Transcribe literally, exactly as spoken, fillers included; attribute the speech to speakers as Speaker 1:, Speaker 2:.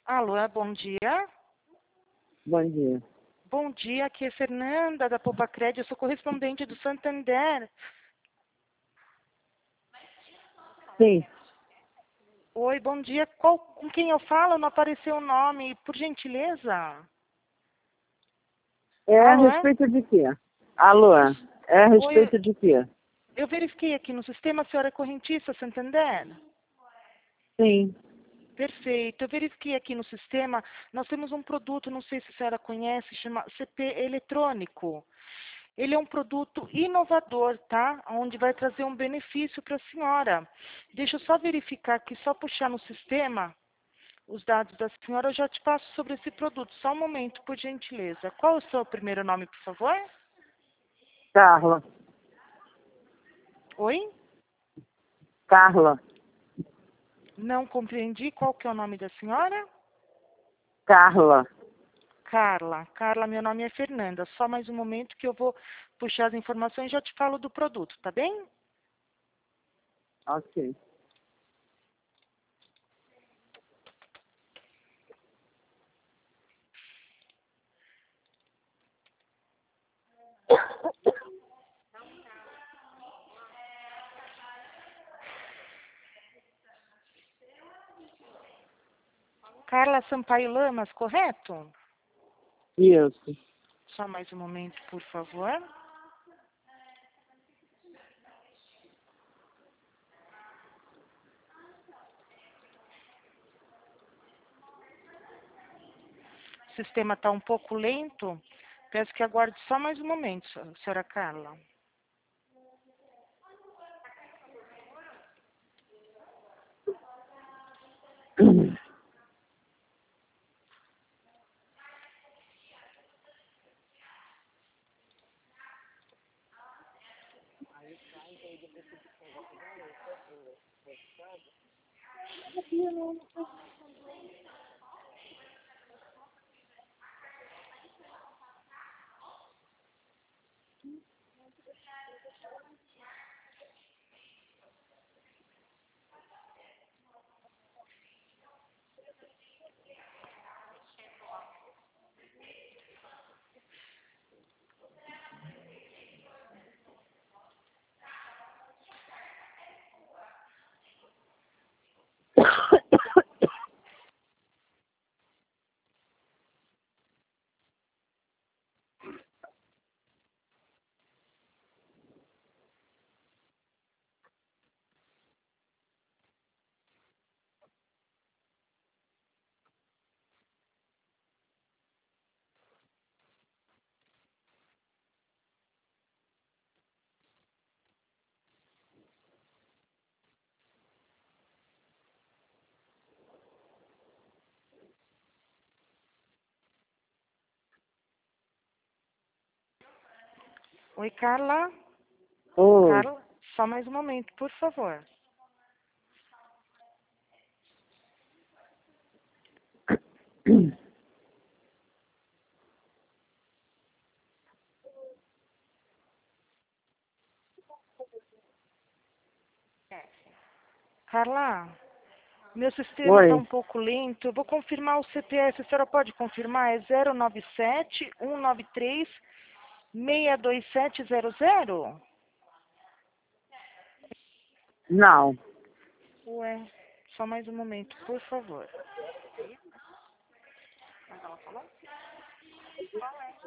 Speaker 1: Alô, bom dia.
Speaker 2: Bom dia.
Speaker 1: Bom dia, aqui é Fernanda da Popacred, eu sou correspondente do Santander.
Speaker 2: Sim,
Speaker 1: Oi, bom dia. Qual, com quem eu falo? Não apareceu o nome, por gentileza.
Speaker 2: é a
Speaker 1: Alô, é?
Speaker 2: respeito de quê? Alô, é a
Speaker 1: Oi,
Speaker 2: respeito de quê?
Speaker 1: eu verifiquei aqui no sistema, a senhora é correntista Santander?
Speaker 2: Sim.
Speaker 1: Perfeito. Eu verifiquei aqui no sistema, nós temos um produto, não sei se a senhora conhece, chama C P eletrônico. Ele é um produto inovador, tá? Onde vai trazer um benefício para a senhora. Deixa eu só verificar aqui, só puxar no sistema os dados da senhora, eu já te passo sobre esse produto. Só um momento, por gentileza. Qual é o seu primeiro nome, por favor?
Speaker 2: Carla.
Speaker 1: Oi?
Speaker 2: Carla.
Speaker 1: Não compreendi. Qual que é o nome da senhora?
Speaker 2: Carla.
Speaker 1: Carla. Carla, meu nome é Fernanda. Só mais um momento que eu vou puxar as informações e já te falo do produto, tá bem?
Speaker 2: Ok.
Speaker 1: Carla Sampaio Lamas, correto?
Speaker 2: Isso.
Speaker 1: Só mais um momento, por favor. O sistema está um pouco lento. Peço que aguarde só mais um momento, senhora Carla. Oi, Carla.
Speaker 2: Oi.
Speaker 1: Carla, só mais um momento, por favor. Carla, meu sistema está
Speaker 2: Oi.
Speaker 1: um pouco lento. Eu vou confirmar o C P S. A senhora pode confirmar? É zero nove sete, um nove três, seis dois sete zero zero?
Speaker 2: Não.
Speaker 1: Ué, só mais um momento, por favor.